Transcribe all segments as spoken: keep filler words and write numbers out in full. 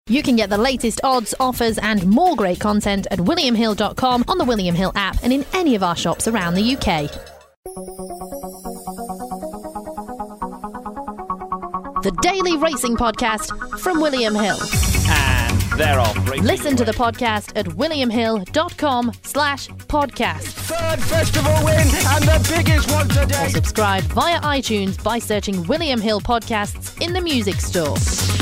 You can get the latest odds, offers and more great content at william hill dot com, on the William Hill app and in any of our shops around the U K. The Daily Racing Podcast from William Hill. And they're off. Listen to the podcast at william hill dot com slash podcast. Third festival win and the biggest one today. Or subscribe via iTunes by searching William Hill Podcasts in the music store.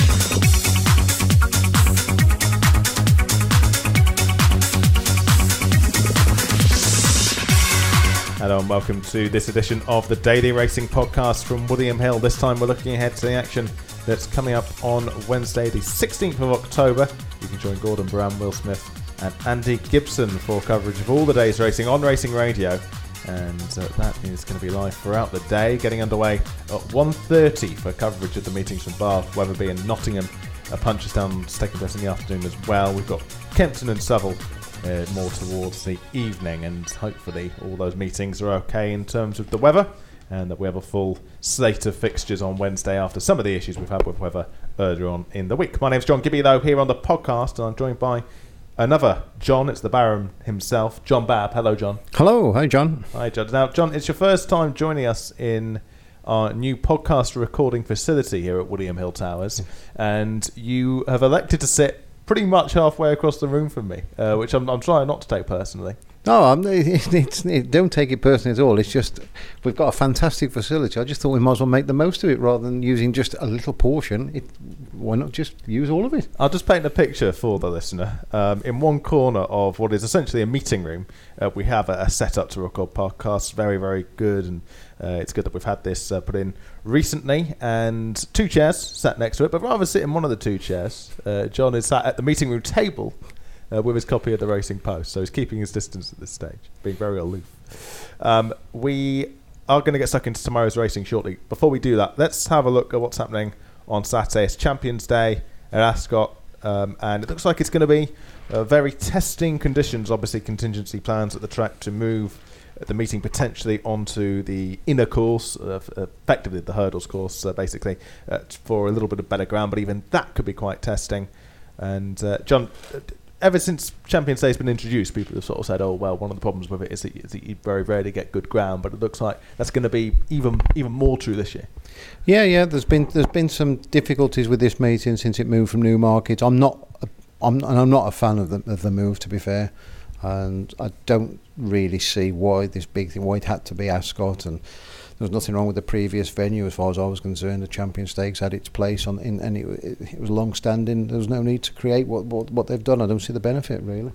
Hello and welcome to this edition of the Daily Racing Podcast from William Hill. This time we're looking ahead to the action that's coming up on Wednesday the sixteenth of October. You can join Gordon Brown, Will Smith and Andy Gibson for coverage of all the day's racing on Racing Radio. And uh, that is going to be live throughout the day, getting underway at one thirty for coverage of the meetings from Bath, Wetherby and Nottingham. Uh, Punchestown taking place in the afternoon as well. We've got Kempton and Seville Uh, more towards the evening, and hopefully all those meetings are okay in terms of the weather, and that we have a full slate of fixtures on Wednesday after some of the issues we've had with weather earlier on in the week. My name's John Gibby, though, here on the podcast, and I'm joined by another John. It's the Baron himself, John Babb. Hello, John. Hello. Hi, John. Hi, John. Now, John, it's your first time joining us in our new podcast recording facility here at William Hill Towers, and you have elected to sit pretty much halfway across the room from me, uh, which I'm, I'm trying not to take personally. No, I'm, it, it's, it, don't take it personally at all. It's just we've got a fantastic facility. I just thought we might as well make the most of it rather than using just a little portion. It, why not just use all of it? I'll just paint a picture for the listener. Um, in one corner of what is essentially a meeting room, uh, we have a, a setup to record podcasts. Very, very good, and uh, it's good that we've had this uh, put in recently. And two chairs sat next to it, but rather sit in one of the two chairs, uh, John is sat at the meeting room table Uh, with his copy of the Racing Post, so he's keeping his distance at this stage, being very aloof. Um, we are going to get stuck into tomorrow's racing shortly. Before we do that, let's have a look at what's happening on Saturday. It's Champions Day at Ascot, um, and it looks like it's going to be uh, very testing conditions, obviously contingency plans at the track to move the meeting potentially onto the inner course, uh, effectively the hurdles course, uh, basically, uh, for a little bit of better ground, but even that could be quite testing. And uh, John, ever since Champions Day has been introduced, people have sort of said, oh, well, one of the problems with it is that, is that you very rarely get good ground, but it looks like that's going to be even even more true this year. Yeah, yeah, there's been there's been some difficulties with this meeting since it moved from Newmarket. I'm not a, I'm, and I'm not a fan of the, of the move, to be fair, and I don't really see why this big thing, why it had to be Ascot, and there was nothing wrong with the previous venue as far as I was concerned. The Champion Stakes had its place on, in, and it, it, it was long-standing. There was no need to create what, what what they've done. I don't see the benefit really.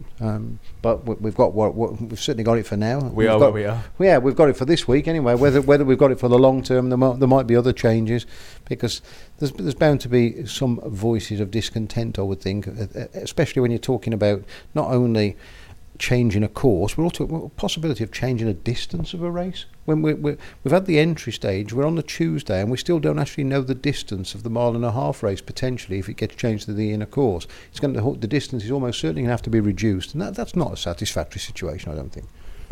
Um, but we, we've got what, what we've certainly got it for now. We we've are got, where we are. Yeah, we've got it for this week anyway. Whether whether we've got it for the long term, there might, there might be other changes, because there's there's bound to be some voices of discontent, I would think, especially when you're talking about not only changing a course, but also a possibility of changing a distance of a race. When we we we've had the entry stage, we're on the Tuesday, and we still don't actually know the distance of the mile and a half race potentially if it gets changed to the inner course. It's going to the distance is almost certainly going to have to be reduced, and that that's not a satisfactory situation, I don't think.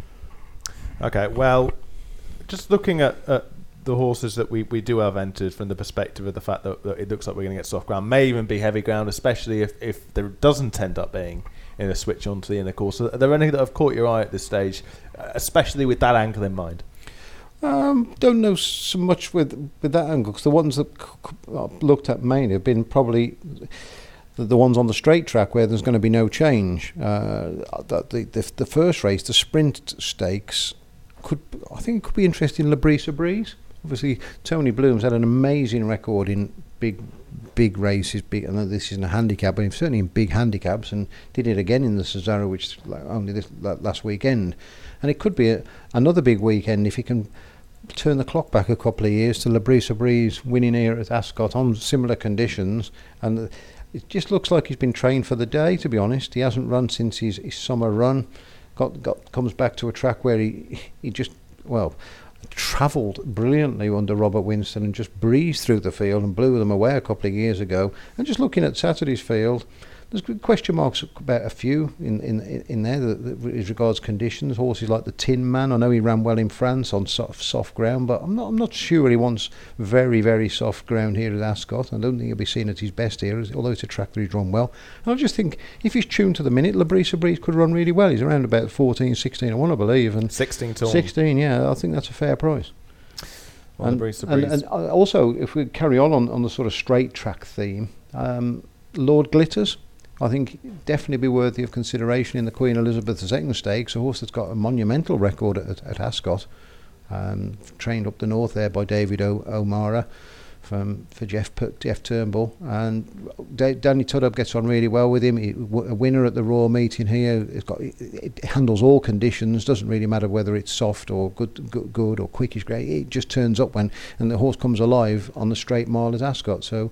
Okay, well, just looking at, at the horses that we, we do have entered from the perspective of the fact that, that it looks like we're going to get soft ground, may even be heavy ground, especially if, if there doesn't end up being in a switch onto the inner course. Are there any that have caught your eye at this stage, especially with that angle in mind? Um, don't know so much with with that angle, because the ones that I've looked at mainly have been probably the, the ones on the straight track where there's going to be no change. Uh, the, the the first race, the Sprint Stakes, could I think could be interesting. La Brise Breeze. Obviously, Tony Bloom's had an amazing record in big. big races, big, I know this isn't a handicap, but certainly in big handicaps, and did it again in the Cesaro, which only this last weekend. And it could be a, another big weekend if he can turn the clock back a couple of years to La Brise Breeze winning here at Ascot on similar conditions. And it just looks like he's been trained for the day, to be honest. He hasn't run since his, his summer run. Got got comes back to a track where he he just, well, travelled brilliantly under Robert Winston and just breezed through the field and blew them away a couple of years ago. And just looking at Saturday's field, there's good question marks about a few in in in there that, that as regards conditions. Horses like the Tin Man. I know he ran well in France on soft soft ground, but I'm not I'm not sure he wants very very soft ground here at Ascot. I don't think he'll be seen at his best here, although it's a track that he's run well. And I just think if he's tuned to the minute, Labrise Breeze could run really well. He's around about fourteen, sixteen, I want to believe, and sixteen to sixteen. Yeah, I think that's a fair price. Well, and, Labrise and, Breeze. and also, if we carry on on, on the sort of straight track theme, um, Lord Glitters, I think definitely be worthy of consideration in the Queen Elizabeth the Second Stakes, a horse that's got a monumental record at, at Ascot, um, trained up the north there by David o- O'Mara from for Jeff P- Jeff Turnbull, and D- Danny Tudhope gets on really well with him. He, w- a winner at the Royal Meeting here. It's got it, it handles all conditions. Doesn't really matter whether it's soft or good, good, good or quickish grey. It just turns up when and the horse comes alive on the straight mile at Ascot. So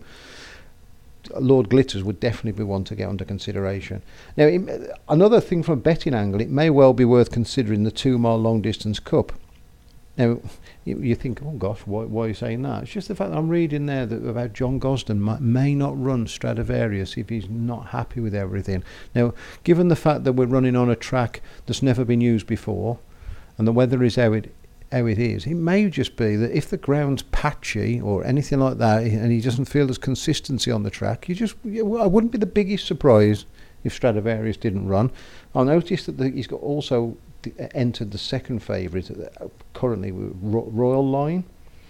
Lord Glitters would definitely be one to get under consideration. Now, it, another thing from a betting angle, it may well be worth considering the two mile long distance cup. Now, you, you think, oh gosh, why, why are you saying that? It's just the fact that I'm reading there that about John Gosden might, may not run Stradivarius if he's not happy with everything. Now, given the fact that we're running on a track that's never been used before, and the weather is how it how it is, it may just be that if the ground's patchy or anything like that, and he doesn't feel there's consistency on the track, you just I wouldn't be the biggest surprise if Stradivarius didn't run. I noticed that the, he's got also the, uh, entered the second favourite uh, currently with Ro- Royal Line,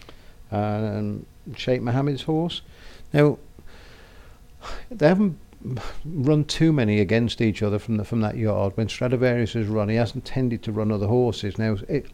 um, Sheikh Mohammed's horse. Now they haven't run too many against each other from the, from that yard. When Stradivarius has run, he hasn't tended to run other horses. Now it,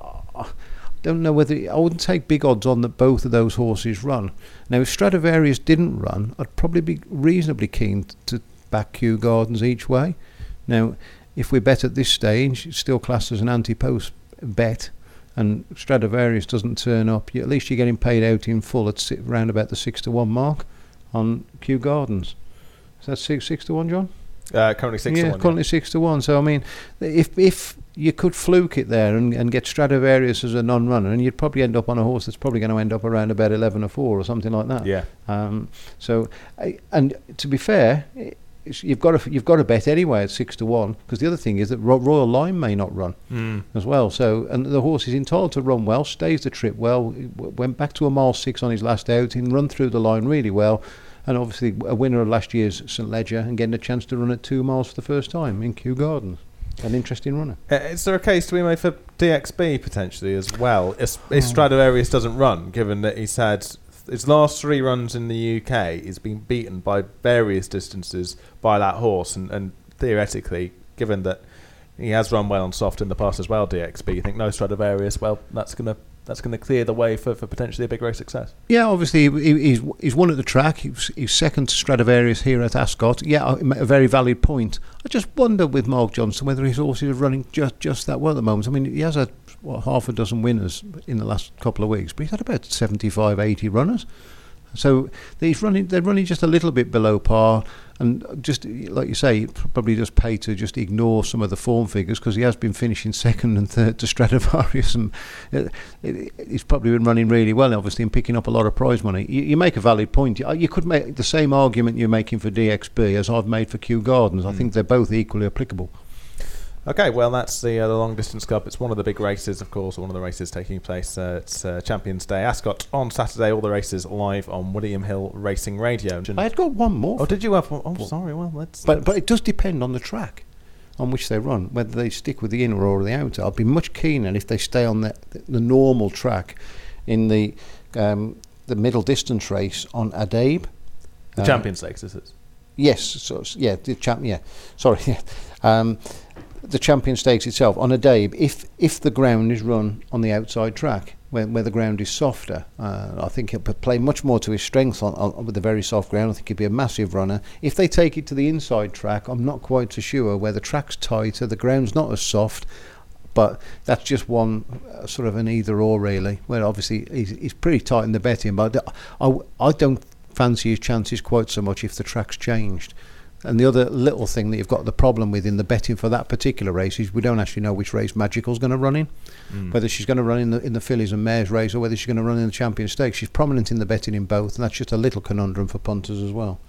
I don't know whether I wouldn't take big odds on that both of those horses run. Now, if Stradivarius didn't run, I'd probably be reasonably keen to back Kew Gardens each way. Now, if we bet at this stage, it's still classed as an anti-post bet, and Stradivarius doesn't turn up, you, at least you're getting paid out in full at si- around about the six to one mark on Kew Gardens. Is that six six to one, John? Uh, currently six yeah, to one. currently Yeah. six to one. So I mean, if if you could fluke it there and, and get Stradivarius as a non-runner, and you'd probably end up on a horse that's probably going to end up around about eleven or four or something like that. Yeah. Um. So, I, and to be fair, it's, you've got to you've got to bet anyway at six to one, because the other thing is that Ro- Royal Line may not run Mm. as well. So, and the horse is entitled to run well, stays the trip well. W- went back to a mile six on his last outing, run through the line really well. And obviously a winner of last year's St Leger and getting a chance to run at two miles for the first time in Kew Gardens. An interesting runner. Uh, is there a case to be made for D X B potentially as well? If, if Stradivarius doesn't run, given that he's had his last three runs in the U K, he's been beaten by various distances by that horse, and, and theoretically, given that he has run well on soft in the past as well, D X B, you think no Stradivarius, well, that's going to that's going to clear the way for, for potentially a big race success. Yeah, obviously he, he's he's won at the track. He's, he's second to Stradivarius here at Ascot. Yeah, a very valid point. I just wonder with Mark Johnson whether his horses are running just just that well at the moment. I mean, he has had what, half a dozen winners in the last couple of weeks, but he's had about seventy-five, eighty runners. So he's running. They're running just a little bit below par, and just like you say, probably just pay to just ignore some of the form figures, because he has been finishing second and third to Stradivarius, and uh, it, he's probably been running really well, obviously, and picking up a lot of prize money. You, you make a valid point. You, you could make the same argument you're making for D X B as I've made for Kew Gardens. I Mm. think they're both equally applicable. Okay, well, that's the uh, the long distance cup. It's one of the big races, of course, one of the races taking place uh, at uh, Champions Day Ascot on Saturday. All the races live on William Hill Racing Radio. I had got one more. Oh, did you have one? Oh, sorry. Well, let's. But but it does depend on the track on which they run, whether they stick with the inner or the outer. I'd be much keener if they stay on the the normal track in the um, the middle distance race on Adabe. the uh, Champions Stakes, is it? Yes, so yeah, the champ. Yeah, sorry. Yeah. Um, the Champion Stakes itself on Adabe, if if the ground is run on the outside track, where where the ground is softer, uh, I think he'll play much more to his strengths on, on with the very soft ground. I think he'd be a massive runner. If they take it to the inside track, I'm not quite so sure. Where the track's tighter, the ground's not as soft, but that's just one uh, sort of an either or really. Where obviously he's, he's pretty tight in the betting, but I, I don't fancy his chances quite so much if the track's changed. And the other little thing that you've got the problem with in the betting for that particular race is we don't actually know which race Magical's going to run in. Mm. Whether she's going to run in the in the fillies and mares race, or whether she's going to run in the Champion Stakes. She's prominent in the betting in both, and that's just a little conundrum for punters as well.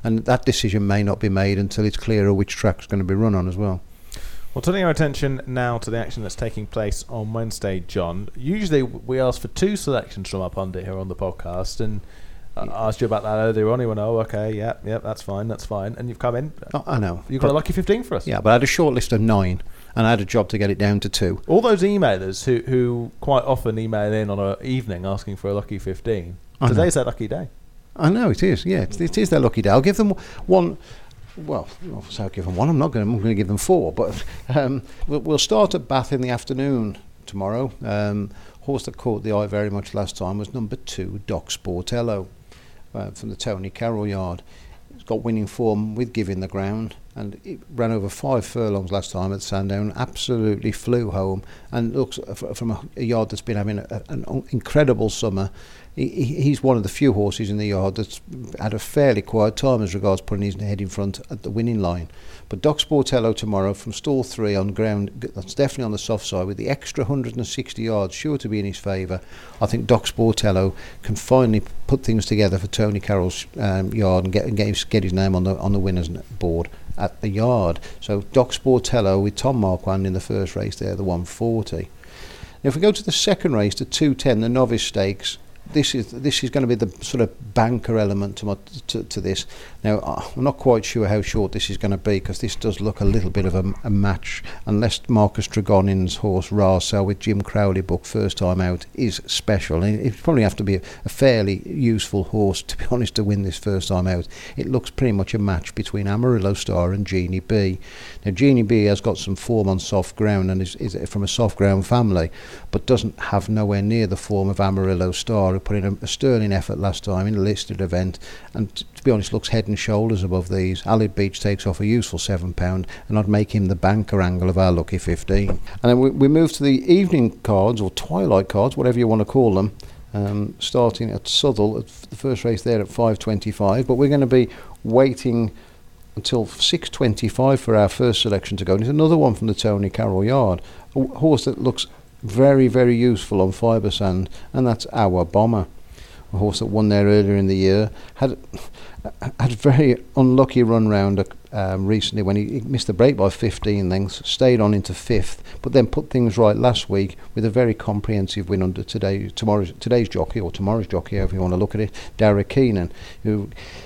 and that decision may not be made until it's clearer which track's going to be run on as well. Well, turning our attention now to the action that's taking place on Wednesday, John. Usually we ask for two selections from our pundit here on the podcast, and I asked you about that earlier on. You went, oh, okay, yeah, yeah, that's fine, that's fine. And you've come in. Oh, I know. You've got a lucky fifteen for us. Yeah, but I had a short list of nine, and I had a job to get it down to two. All those emailers who, who quite often email in on an evening asking for a lucky fifteen. Today's their lucky day. I know, it is, yeah. It, it is their lucky day. I'll give them one... Well, so I'll give them one. I'm not going to. I'm going to give them four. But um, we'll, we'll start at Bath in the afternoon tomorrow. Um, horse that caught the eye very much last time was number two, Doc Sportello, uh, from the Tony Carroll yard. He's got winning form with Giving the Ground, and it ran over five furlongs last time at Sandown. Absolutely flew home, and looks from a, a yard that's been having a, an incredible summer. He, he's one of the few horses in the yard that's had a fairly quiet time as regards putting his head in front at the winning line. But Doc Sportello tomorrow from stall three on ground that's definitely on the soft side with the extra one hundred sixty yards sure to be in his favour. I think Doc Sportello can finally put things together for Tony Carroll's um, yard and get and get his, get his name on the on the winners board at the yard. So Doc Sportello with Tom Marquand in the first race there, the one forty. Now if we go to the second race, the two ten, the Novice Stakes. This is this is going to be the sort of banker element to, my, to to this. Now I'm not quite sure how short this is going to be because this does look a little bit of a, a match. Unless Marcus Dragonin's horse Rarsell with Jim Crowley book first time out is special. And it probably have to be a, a fairly useful horse to be honest to win this first time out. It looks pretty much a match between Amarillo Star and Genie B. Now Genie B has got some form on soft ground and is, is from a soft ground family, but doesn't have nowhere near the form of Amarillo Star, who put in a, a sterling effort last time in a listed event, and t- to be honest looks head and shoulders above these. Alid Beach takes off a useful seven pound, and I'd make him the banker angle of our lucky fifteen. And then we, we move to the evening cards, or twilight cards, whatever you want to call them, um, starting at Southwell, at the first race there at five twenty-five, but we're going to be waiting until six twenty-five for our first selection to go. And it's another one from the Tony Carroll yard, a horse that looks very, very useful on fibre sand, and that's Our Bomber, a horse that won there earlier in the year. Had had a very unlucky run round um, recently when he, he missed the break by fifteen lengths, stayed on into fifth, but then put things right last week with a very comprehensive win under today tomorrow's today's jockey, or tomorrow's jockey, however you want to look at it, Derek Keenan, who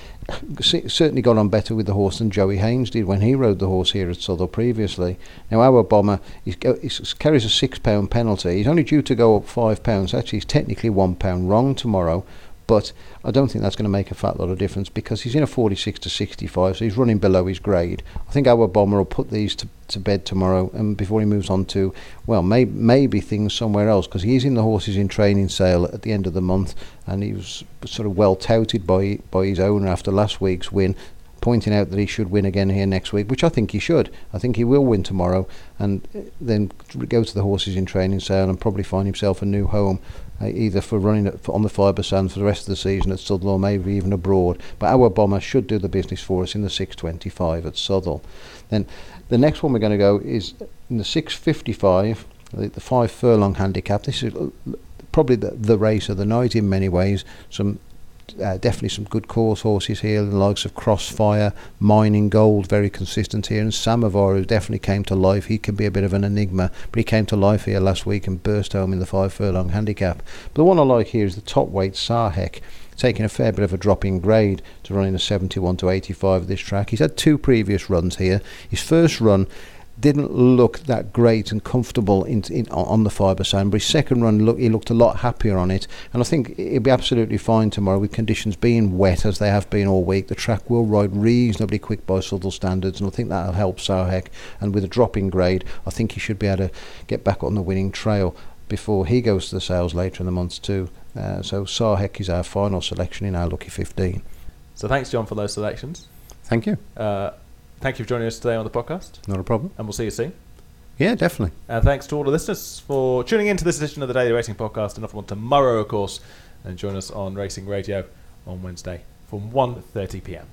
certainly got on better with the horse than Joey Haynes did when he rode the horse here at Southwell previously. Now Our Bomber he carries a six pound penalty. He's only due to go up five pounds. Actually he's technically one pound wrong tomorrow, but I don't think that's going to make a fat lot of difference because he's in a forty-six to sixty-five, so he's running below his grade. I think Our Bomber will put these to, to bed tomorrow, and before he moves on to, well, may, maybe things somewhere else, because he's in the horses in training sale at the end of the month, and he was sort of well touted by by his owner after last week's win, pointing out that he should win again here next week, which I think he should. I think he will win tomorrow, and then go to the horses in training sale and probably find himself a new home, uh, either for running it on the fibre sand for the rest of the season at Southwell, or maybe even abroad. But Our Bomber should do the business for us in the six twenty-five at Southwell. Then the next one we're going to go is in the six fifty-five, the, the five furlong handicap. This is probably the, the race of the night in many ways. Some Uh, definitely some good course horses here, the likes of Crossfire, Mining Gold, very consistent here, and Samovar, who definitely came to life. He can be a bit of an enigma, but he came to life here last week and burst home in the five furlong handicap. But the one I like here is the top weight Sahek, taking a fair bit of a drop in grade to run in a seventy-one to eighty-five at this track. He's had two previous runs here. His first run didn't look that great and comfortable in, in, on the fibre sand, but his second run look, he looked a lot happier on it, and I think he'll be absolutely fine tomorrow with conditions being wet as they have been all week. The track will ride reasonably quick by Southwell standards, and I think that'll help Sahek, and with a drop in grade I think he should be able to get back on the winning trail before he goes to the sales later in the month too. Uh, so Sahek is our final selection in our lucky fifteen. So thanks John for those selections. Thank you. Uh, Thank you for joining us today on the podcast. Not a problem. And we'll see you soon. Yeah, definitely. And thanks to all the listeners for tuning in to this edition of the Daily Racing Podcast. Another one tomorrow, of course. And join us on Racing Radio on Wednesday from one thirty p.m.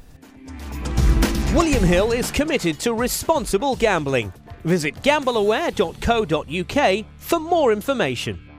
William Hill is committed to responsible gambling. Visit gamble aware dot co dot uk for more information.